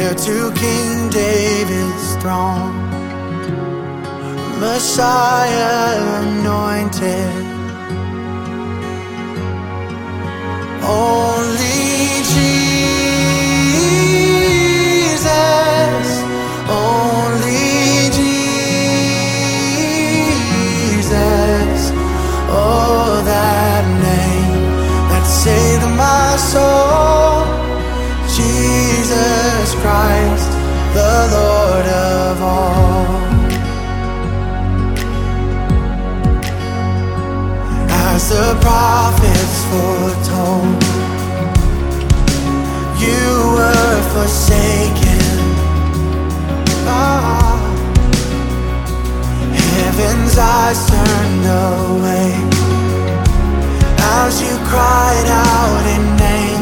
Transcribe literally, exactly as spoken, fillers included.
heir to King David's throne, Messiah anointed. Only Jesus, only Jesus. Oh, that name that saved my soul, Jesus Christ, the Lord of all. As the prophets foretold,